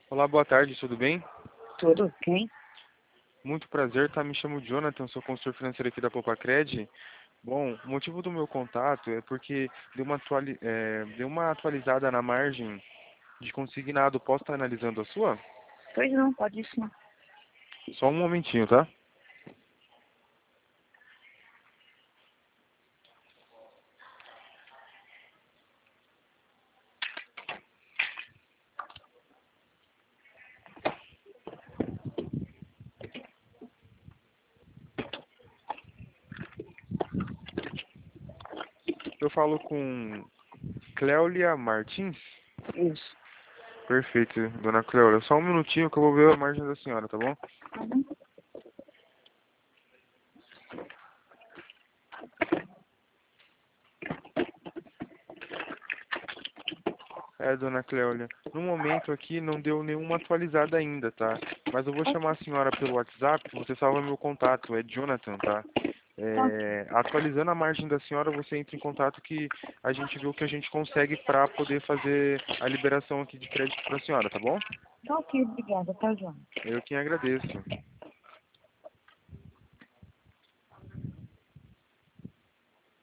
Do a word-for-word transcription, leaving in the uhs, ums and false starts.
Olá, boa tarde, tudo bem? Tudo bem? Muito prazer, tá? Me chamo Jonathan, sou consultor financeiro aqui da Popacred. Bom, o motivo do meu contato é porque deu uma, atuali é, deu uma atualizada na margem de consignado. Posso estar analisando a sua? Pois não, pode ir sim. Só um momentinho, tá? Eu falo com Cléulia Martins? Isso. Perfeito, dona Cléulia. Só um minutinho que eu vou ver a margem da senhora, tá bom? Uhum. É, dona Cléulia, no momento aqui não deu nenhuma atualizada ainda, tá? Mas eu vou chamar a senhora pelo WhatsApp, você salva meu contato, é Jonathan, tá? Tá ok. É, atualizando a margem da senhora, você entra em contato que a gente vê o que a gente consegue para poder fazer a liberação aqui de crédito para a senhora, tá bom? Tá ok, obrigada, tá, João? Eu quem agradeço.